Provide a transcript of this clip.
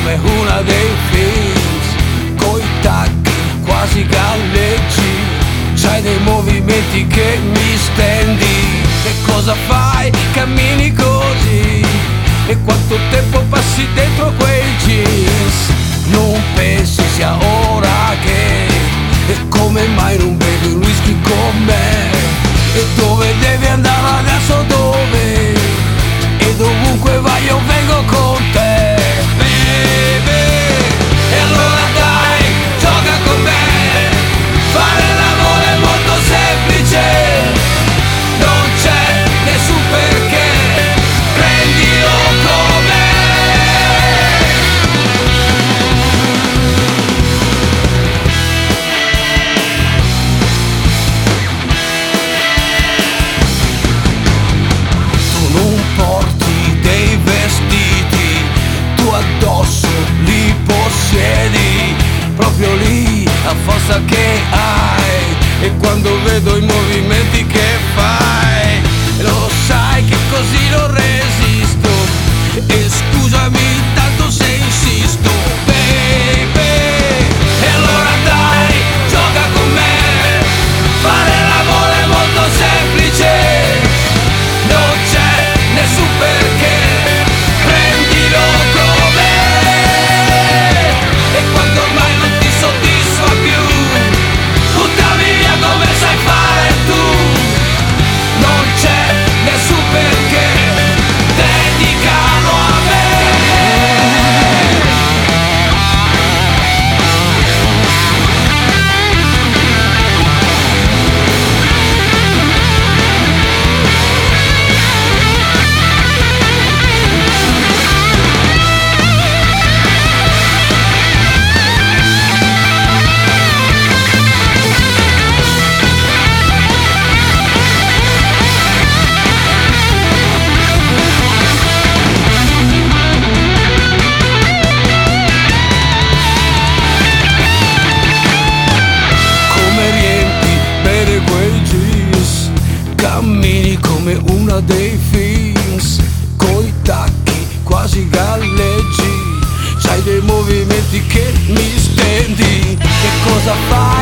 come una dei films, coi tacchi quasi galleggi, c'hai dei movimenti che mi stendi. Che cosa fai? Cammini così, e quanto tempo passi dentro quei jeans? Non pensi sia ora che, e come mai non bevi un whisky con me? E dove devi andare adesso, dove? E dovunque vai io vengo con te, baby. E allora dai, gioca con me, fare l'amore è molto semplice, non c'è nessun perché, prendilo come. Tu non porti dei vestiti, tu addosso li possiedi, proprio lì a forza che hai. E quando vedo i movimenti che fai, lo sai che così non resisto. E scusami tanto se insisto, baby. E allora dai, gioca con me, fare l'amore è molto semplice, non c'è nessun perché, prendilo come. E quando ormai non ti soddisfa più, buttami via come sai fare tu, non c'è nessun perché, dedicalo a me. Come riempi bene quei jeans, cammini come una dei films, coi tacchi quasi galleggi, c'hai dei movimenti che mi stendi. Che cosa fai?